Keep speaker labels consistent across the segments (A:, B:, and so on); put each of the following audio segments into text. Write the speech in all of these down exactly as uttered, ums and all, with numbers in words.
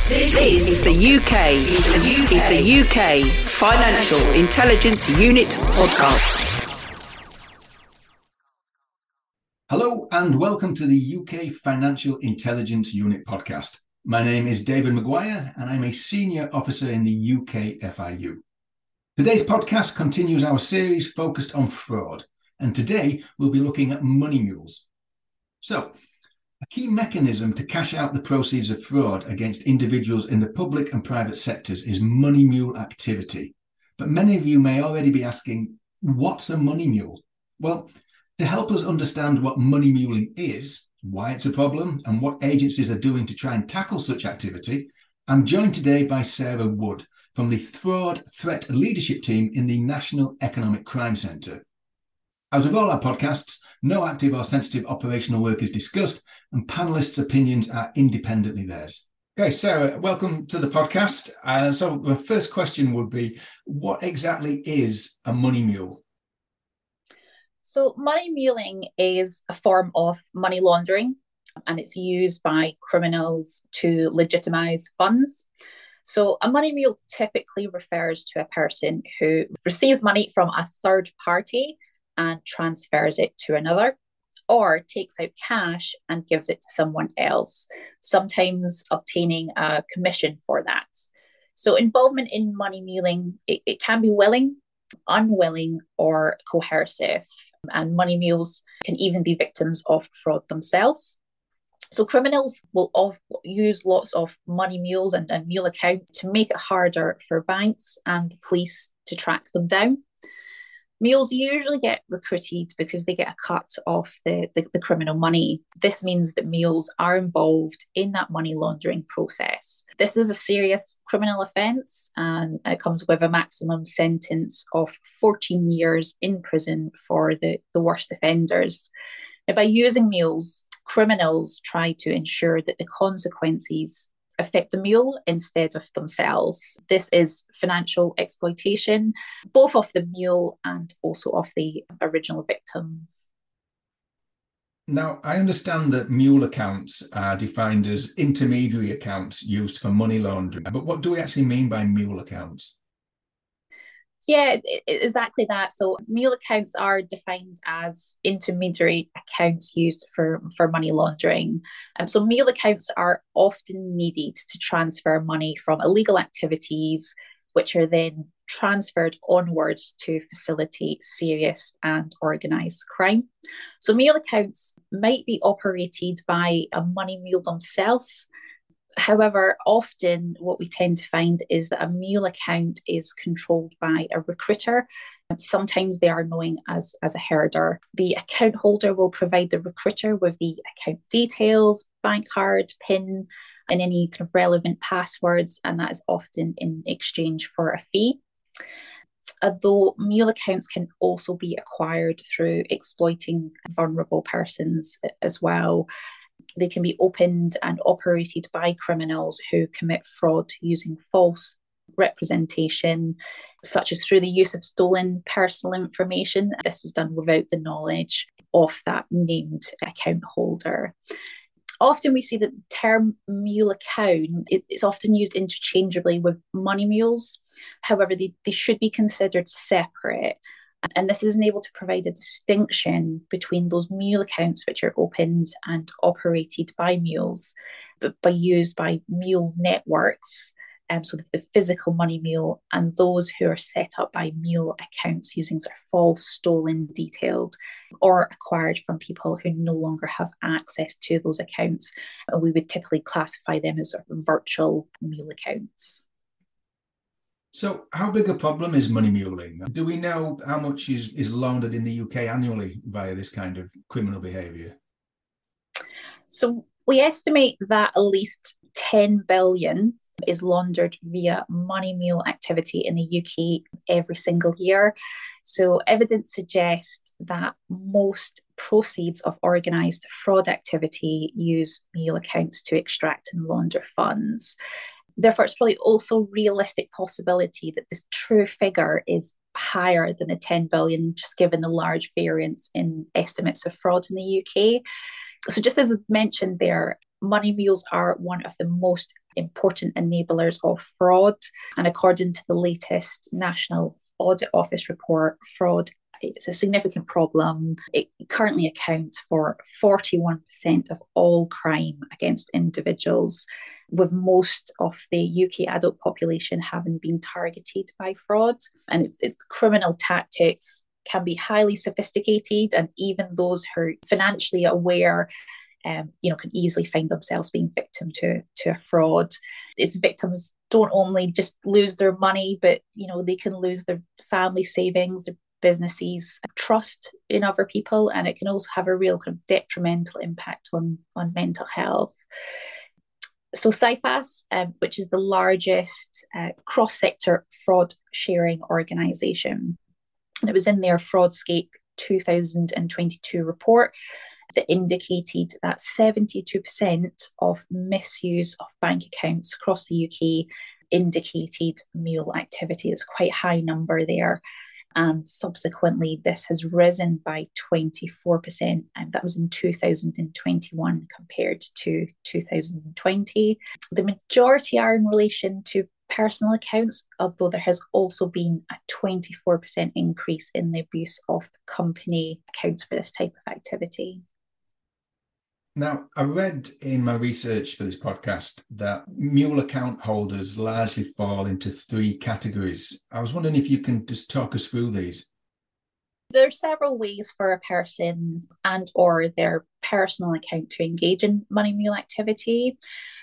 A: This is the U K. Is the U K. Is the U K Financial Intelligence Unit podcast.
B: Hello and welcome to the U K Financial Intelligence Unit podcast. My name is David Maguire and I'm a senior officer in the U K F I U. Today's podcast continues our series focused on fraud, and today we'll be looking at money mules. So, a key mechanism to cash out the proceeds of fraud against individuals in the public and private sectors is money mule activity. But many of you may already be asking, what's a money mule? Well, to help us understand what money muling is, why it's a problem, and what agencies are doing to try and tackle such activity, I'm joined today by Sarah Wood from the Fraud Threat Leadership Team in the National Economic Crime Centre. As with all our podcasts, no active or sensitive operational work is discussed, and panelists' opinions are independently theirs. Okay, Sarah, welcome to the podcast. Uh, so the first question would be, what exactly is a money mule?
C: So money muling is a form of money laundering, and it's used by criminals to legitimise funds. So a money mule typically refers to a person who receives money from a third party and transfers it to another, or takes out cash and gives it to someone else, sometimes obtaining a commission for that. So involvement in money muling, it, it can be willing, unwilling, or coercive, and money mules can even be victims of fraud themselves. So criminals will of, use lots of money mules and, and mule accounts to make it harder for banks and the police to track them down. Mules usually get recruited because they get a cut off the, the, the criminal money. This means that mules are involved in that money laundering process. This is a serious criminal offence, and it comes with a maximum sentence of fourteen years in prison for the, the worst offenders. Now, by using mules, criminals try to ensure that the consequences affect the mule instead of themselves. This is financial exploitation, both of the mule and also of the original victim.
B: Now, I understand that mule accounts are defined as intermediary accounts used for money laundering, but what do we actually mean by mule accounts?
C: Yeah, exactly that. So mule accounts are defined as intermediary accounts used for, for money laundering. Um, so mule accounts are often needed to transfer money from illegal activities, which are then transferred onwards to facilitate serious and organised crime. So mule accounts might be operated by a money mule themselves. However, often what we tend to find is that a mule account is controlled by a recruiter. Sometimes they are known as, as a herder. The account holder will provide the recruiter with the account details, bank card, PIN, and any kind of relevant passwords, and that is often in exchange for a fee. Although mule accounts can also be acquired through exploiting vulnerable persons as well. They can be opened and operated by criminals who commit fraud using false representation, such as through the use of stolen personal information. This is done without the knowledge of that named account holder. Often we see that the term mule account is often used interchangeably with money mules. However, they, they should be considered separate. And this is able to provide a distinction between those mule accounts which are opened and operated by mules, but by used by mule networks, um, so the physical money mule, and those who are set up by mule accounts using sort of false, stolen, detailed, or acquired from people who no longer have access to those accounts. And we would typically classify them as sort of virtual mule accounts.
B: So how big a problem is money muling? Do we know how much is, is laundered in the U K annually via this kind of criminal behaviour?
C: So we estimate that at least ten billion is laundered via money mule activity in the U K every single year. So evidence suggests that most proceeds of organised fraud activity use mule accounts to extract and launder funds. Therefore, it's probably also realistic possibility that this true figure is higher than the ten billion, just given the large variance in estimates of fraud in the U K. So just as mentioned there, Money mules are one of the most important enablers of fraud. And according to the latest National Audit Office report, fraud is a significant problem. It currently accounts for forty-one percent of all crime against individuals, with most of the U K adult population having been targeted by fraud. And its, its criminal tactics can be highly sophisticated, and even those who are financially aware Um, you know, can easily find themselves being victim to, to a fraud. Its victims don't only just lose their money, but, you know, they can lose their family savings, their businesses, trust in other people, and it can also have a real kind of detrimental impact on, on mental health. So CIPAS, um, which is the largest uh, cross-sector fraud sharing organisation, and it was in their Fraudscape two thousand twenty-two report, that indicated that seventy-two percent of misuse of bank accounts across the U K indicated mule activity. It's quite a high number there. And subsequently, this has risen by twenty-four percent. And that was in two thousand twenty-one compared to two thousand twenty. The majority are in relation to personal accounts, although there has also been a twenty-four percent increase in the abuse of company accounts for this type of activity.
B: Now, I read in my research for this podcast that mule account holders largely fall into three categories. I was wondering if you can just talk us through these.
C: There are several ways for a person and or their personal account to engage in money mule activity.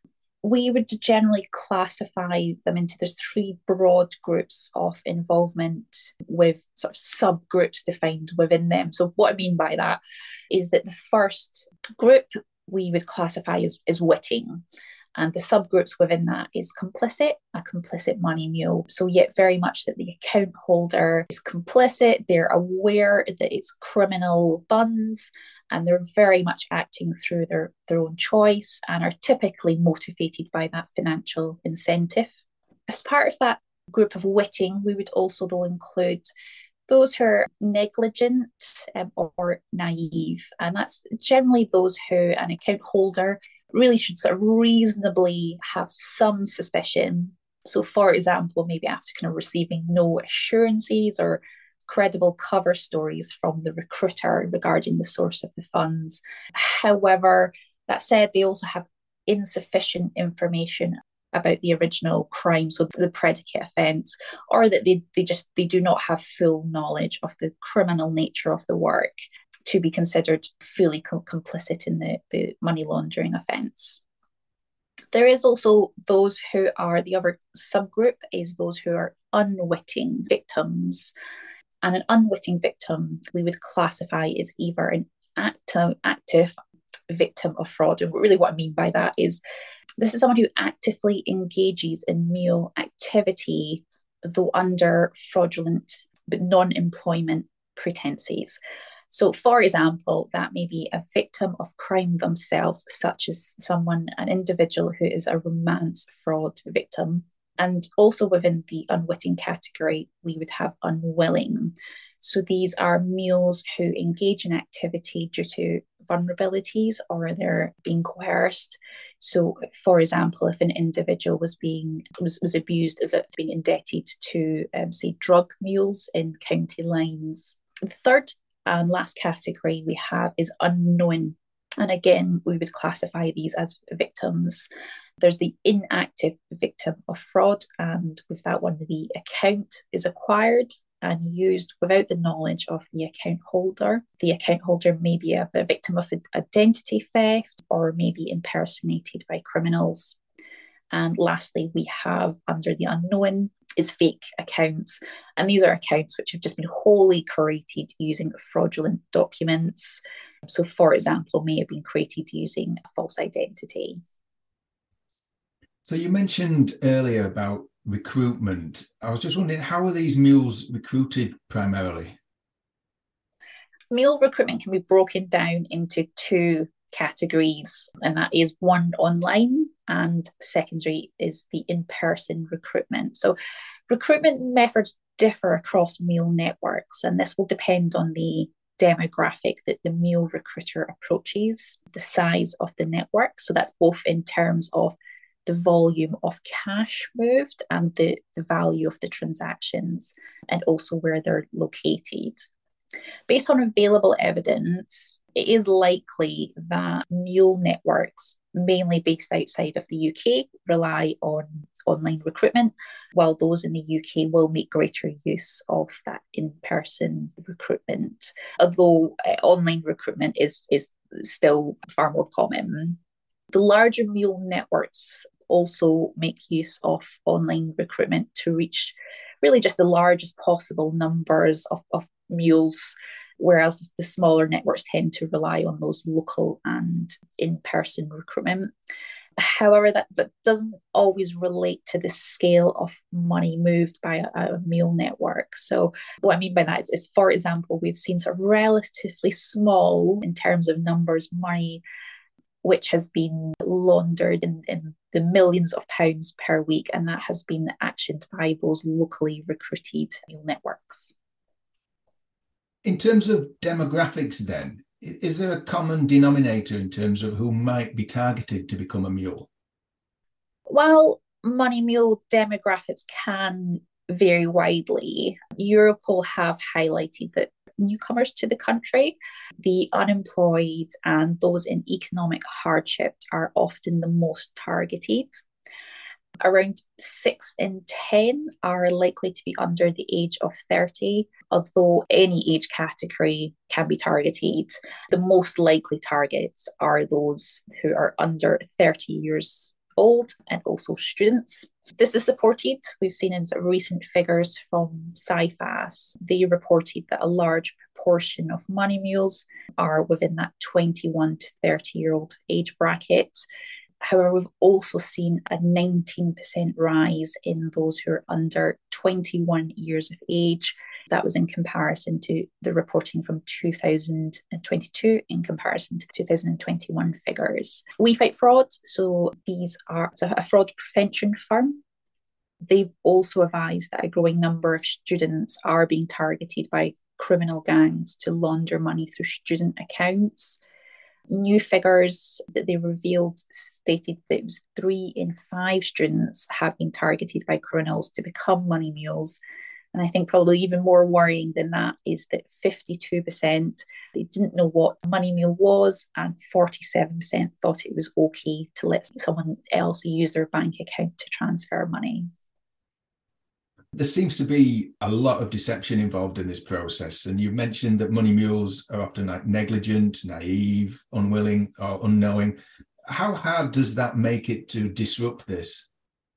C: We would generally classify them into there's three broad groups of involvement with sort of subgroups defined within them. So what I mean by that is that the first group we would classify as, as witting. And the subgroups within that is complicit, a complicit money mule. So yet very much that the account holder is complicit, they're aware that it's criminal funds, and they're very much acting through their, their own choice and are typically motivated by that financial incentive. As part of that group of witting, we would also though include those who are negligent um, or naive. And that's generally those who an account holder really should sort of reasonably have some suspicion. So for example, maybe after kind of receiving no assurances or credible cover stories from the recruiter regarding the source of the funds. However, that said, they also have insufficient information about the original crime, so the predicate offence, or that they, they just they do not have full knowledge of the criminal nature of the work to be considered fully com- complicit in the, the money laundering offence. There is also those who are, the other subgroup is those who are unwitting victims. And an unwitting victim we would classify as either an active, active victim of fraud. And really what I mean by that is this is someone who actively engages in mule activity, though under fraudulent but non-employment pretenses. So for example, that may be a victim of crime themselves, such as someone, an individual who is a romance fraud victim. And also within the unwitting category, we would have unwilling. So these are mules who engage in activity due to vulnerabilities or they're being coerced. So for example, if an individual was being was, was abused as a, being indebted to, um, say, drug mules in county lines. The third and last category we have is unknowing. And again, we would classify these as victims. There's the inactive victim of fraud, and with that one, the account is acquired and used without the knowledge of the account holder. The account holder may be a, a victim of identity theft or may be impersonated by criminals. And lastly, we have under the unknown is fake accounts. And these are accounts which have just been wholly created using fraudulent documents. So for example, may have been created using a false identity.
B: So you mentioned earlier about recruitment. I was just wondering, how are these mules recruited primarily?
C: Mule recruitment can be broken down into two categories, and that is one online and secondary is the in-person recruitment. So recruitment methods differ across mule networks, and this will depend on the demographic that the mule recruiter approaches, the size of the network. So that's both in terms of the volume of cash moved and the, the value of the transactions, and also where they're located. Based on available evidence, it is likely that mule networks, mainly based outside of the U K, rely on online recruitment, while those in the U K will make greater use of that in-person recruitment, although uh, online recruitment is, is still far more common. The larger mule networks also make use of online recruitment to reach really just the largest possible numbers of, of mules, whereas the smaller networks tend to rely on those local and in-person recruitment. However, that, that doesn't always relate to the scale of money moved by a, a mule network. So what I mean by that is, is, for example, we've seen sort of relatively small in terms of numbers money which has been laundered in, in the millions of pounds per week, and that has been actioned by those locally recruited mule networks.
B: In terms of demographics then, is there a common denominator in terms of who might be targeted to become a mule?
C: While money mule demographics can vary widely, Europol have highlighted that newcomers to the country, the unemployed, and those in economic hardship are often the most targeted. Around six in ten are likely to be under the age of thirty, although any age category can be targeted. The most likely targets are those who are under thirty years old and also students. This is supported, we've seen in sort of recent figures from CIFAS. They reported that a large proportion of money mules are within that twenty-one to thirty year old age bracket. However, we've also seen a nineteen percent rise in those who are under twenty-one years of age. That was in comparison to the reporting from two thousand twenty-two in comparison to two thousand twenty-one figures. We Fight Fraud, so these are a fraud prevention firm. They've also advised that a growing number of students are being targeted by criminal gangs to launder money through student accounts. New figures that they revealed stated that it was three in five students have been targeted by criminals to become money mules. And I think probably even more worrying than that is that fifty-two percent they didn't know what a money mule was, and forty-seven percent thought it was okay to let someone else use their bank account to transfer money.
B: There seems to be a lot of deception involved in this process. And you mentioned that money mules are often like negligent, naive, unwilling, or unknowing. How hard does that make it to disrupt this?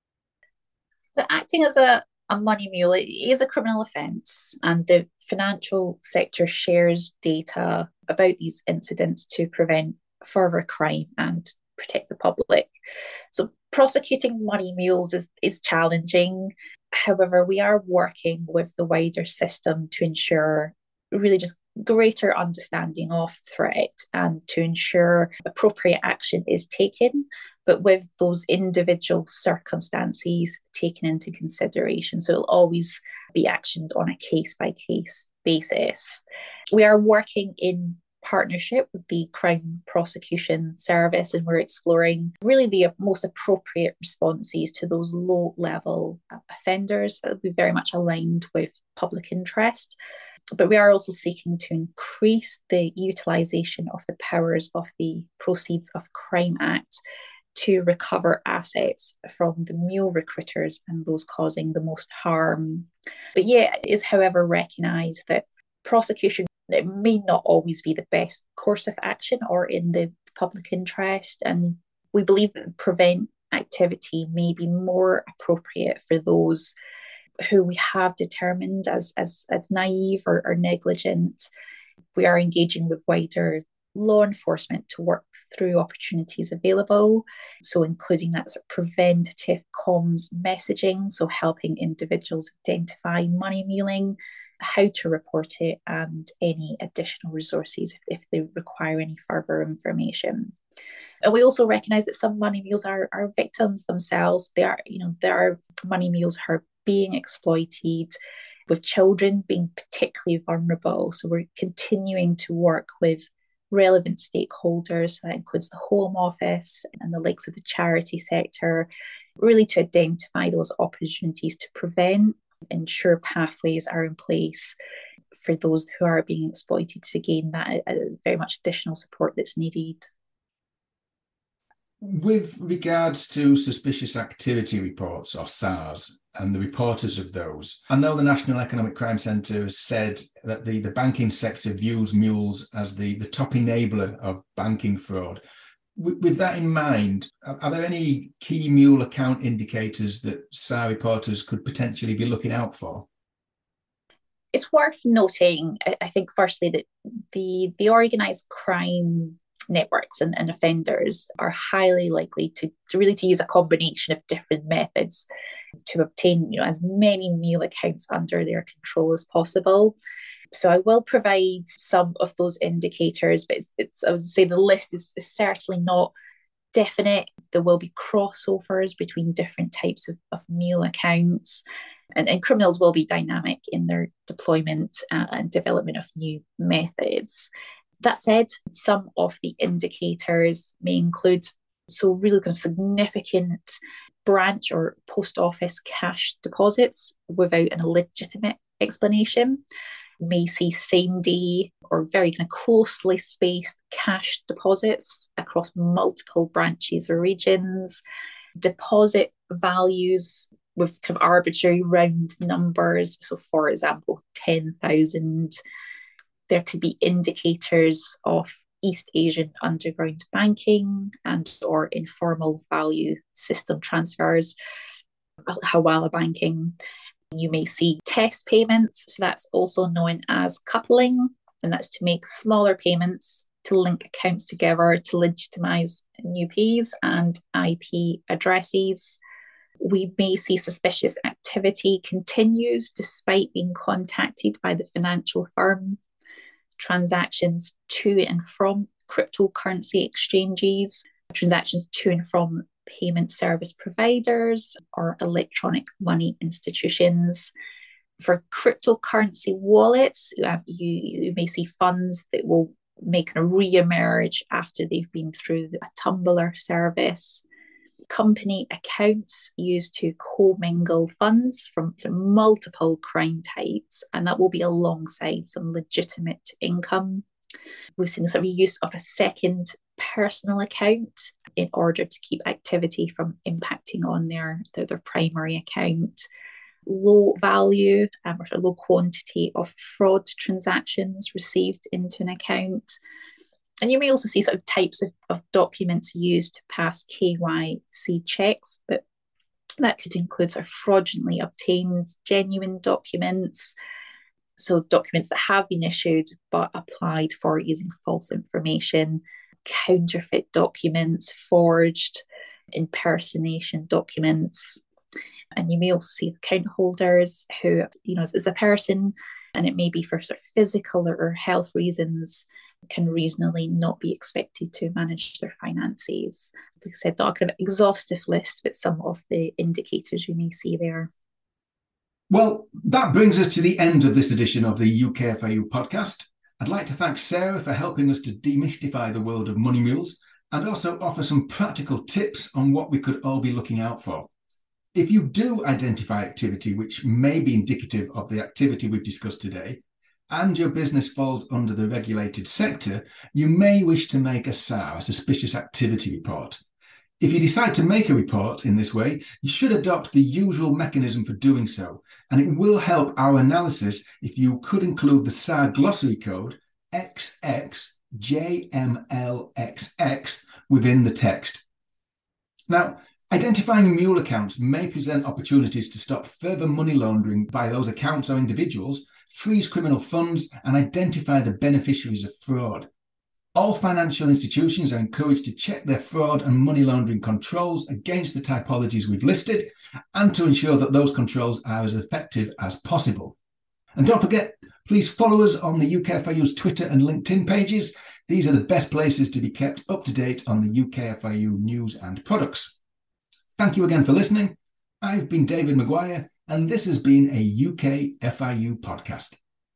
C: So acting as a, a money mule, it is a criminal offence, and the financial sector shares data about these incidents to prevent further crime and protect the public. So prosecuting money mules is, is challenging. However, we are working with the wider system to ensure really just greater understanding of threat and to ensure appropriate action is taken, but with those individual circumstances taken into consideration. So it'll always be actioned on a case-by-case basis. We are working in partnership with the Crime Prosecution Service, and we're exploring really the most appropriate responses to those low-level offenders that will be very much aligned with public interest. But we are also seeking to increase the utilisation of the powers of the Proceeds of Crime Act to recover assets from the mule recruiters and those causing the most harm. But yeah, it is, however, recognised that prosecution it may not always be the best course of action or in the public interest. And we believe that prevent activity may be more appropriate for those who we have determined as, as, as naive or, or negligent. We are engaging with wider law enforcement to work through opportunities available. So including that sort of preventative comms messaging, so helping individuals identify money muling, how to report it, and any additional resources if, if they require any further information. And we also recognise that some money mules are, are victims themselves. They are, you know, there are money mules who are being exploited with children being particularly vulnerable. So we're continuing to work with relevant stakeholders. That includes the Home Office and the likes of the charity sector, really to identify those opportunities to prevent, ensure pathways are in place for those who are being exploited to gain that uh, very much additional support that's needed.
B: With regards to suspicious activity reports, or S A Rs, and the reporters of those, I know the National Economic Crime Centre has said that the, the banking sector views mules as the, the top enabler of banking fraud. With, with that in mind, are, are there any key mule account indicators that S A R reporters could potentially be looking out for?
C: It's worth noting, I think, firstly, that the, the organised crime networks and, and offenders are highly likely to, to really to use a combination of different methods to obtain, you know, as many mule accounts under their control as possible. So I will provide some of those indicators, but it's, it's I would say the list is, is certainly not definite. There will be crossovers between different types of, of mule accounts, and, and criminals will be dynamic in their deployment uh, and development of new methods. That said, some of the indicators may include, so really kind of significant branch or post office cash deposits without an illegitimate explanation. You may see same day or very kind of closely spaced cash deposits across multiple branches or regions, deposit values with kind of arbitrary round numbers. So for example, ten thousand. There could be indicators of East Asian underground banking and or informal value system transfers, hawala banking. You may see test payments, so that's also known as coupling, and that's to make smaller payments to link accounts together to legitimise new Ps and I P addresses. We may see suspicious activity continues despite being contacted by the financial firm. Transactions to and from cryptocurrency exchanges, transactions to and from payment service providers or electronic money institutions. For cryptocurrency wallets, you, have, you, you may see funds that will make a re-emerge after they've been through a tumbler service. Company accounts used to commingle funds from multiple crime types, and that will be alongside some legitimate income. We've seen the sort of use of a second personal account in order to keep activity from impacting on their, their, their primary account. Low value um, or low quantity of fraud transactions received into an account. And you may also see sort of types of, of documents used to pass K Y C checks, but that could include sort of fraudulently obtained genuine documents, so documents that have been issued but applied for using false information, counterfeit documents, forged impersonation documents. And you may also see account holders who, you know, as a person, and it may be for sort of physical or health reasons, can reasonably not be expected to manage their finances. Like I said, not a kind of exhaustive list, but some of the indicators you may see there.
B: Well, that brings us to the end of this edition of the U K F I U podcast. I'd like to thank Sarah for helping us to demystify the world of money mules and also offer some practical tips on what we could all be looking out for. If you do identify activity which may be indicative of the activity we've discussed today, and your business falls under the regulated sector, you may wish to make a S A R, a suspicious activity report. If you decide to make a report in this way, you should adopt the usual mechanism for doing so, and it will help our analysis if you could include the S A R glossary code X X J M L X X within the text. Now, identifying mule accounts may present opportunities to stop further money laundering by those accounts or individuals, freeze criminal funds, and identify the beneficiaries of fraud. All financial institutions are encouraged to check their fraud and money laundering controls against the typologies we've listed and to ensure that those controls are as effective as possible. And don't forget, please follow us on the U K F I U's Twitter and LinkedIn pages. These are the best places to be kept up to date on the U K F I U news and products. Thank you again for listening. I've been David Maguire, and this has been a U K F I U podcast.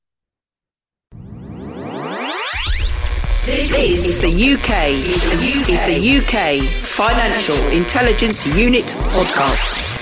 A: This is the U K is the U K Financial Intelligence Unit podcast.